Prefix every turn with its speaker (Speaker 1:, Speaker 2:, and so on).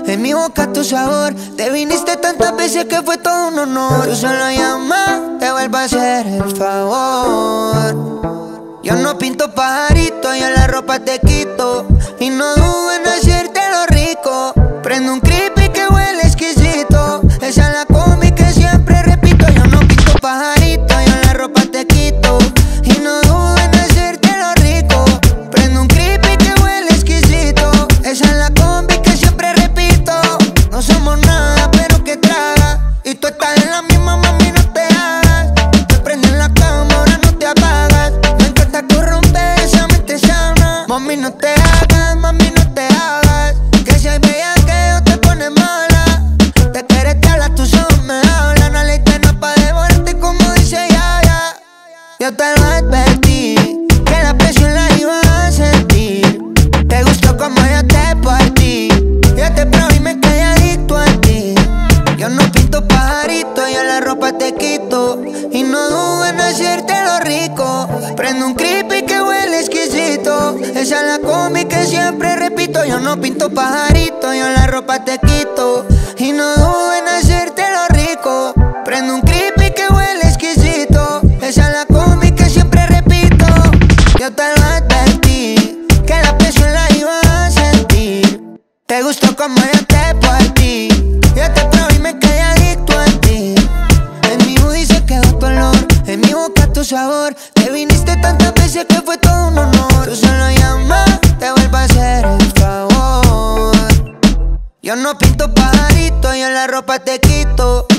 Speaker 1: en mi boca tu sabor. Te viniste tantas veces que fue todo un honor. Tú solo llamas, te vuelvo a hacer el favor. Yo no pinto pajarito, yo la ropa te quito. Y no dudo en hacerte lo rico. Prendo un creepy que huele exquisito. Esa es la combi que siempre repito. Yo no pinto pajarito, yo la ropa te quito. Y no dudo en hacerte lo rico. Prendo un creepy que huele exquisito. Esa es la combi que siempre repito. No somos nada, pero que traga. Y tú estás en la misma, mami, no te hagas. Te prende en la cama, ahora no te apagas. Me encanta corromper esa mente sana. Mami, no te hagas, mami, no te hagas. Que si hay bella que yo te pone mala. Te quieres te hablas, tus ojos me hablan. No le no pa' devorarte como dice ya. Yo te lo advertí, que la presión la iba a sentir. Te gustó como yo te partí. Yo te probé y me quedé adicto a ti. Yo no pinto pajarito, yo la ropa te quito. Y no dudo en hacerte lo rico. Prendo un creepy que huele exquisito. Esa es la combi que siempre repito. Yo no pinto pajarito, yo la ropa te quito. Y no dudo en hacerte lo rico. Prendo un creepy que huele exquisito. Esa es la combi que siempre repito. Yo te lo advertí, que la presión la iba a sentir. Te gustó como yo te partí. Yo te probé y me quedé adicto a ti. En mi hoodie se quedó tu olor, en mi boca tu sabor. Te viniste tantas veces que fue todo un honor. Tú solo llamas, te vuelvo a hacer el favor. Yo no pinto pajarito, yo la ropa te quito.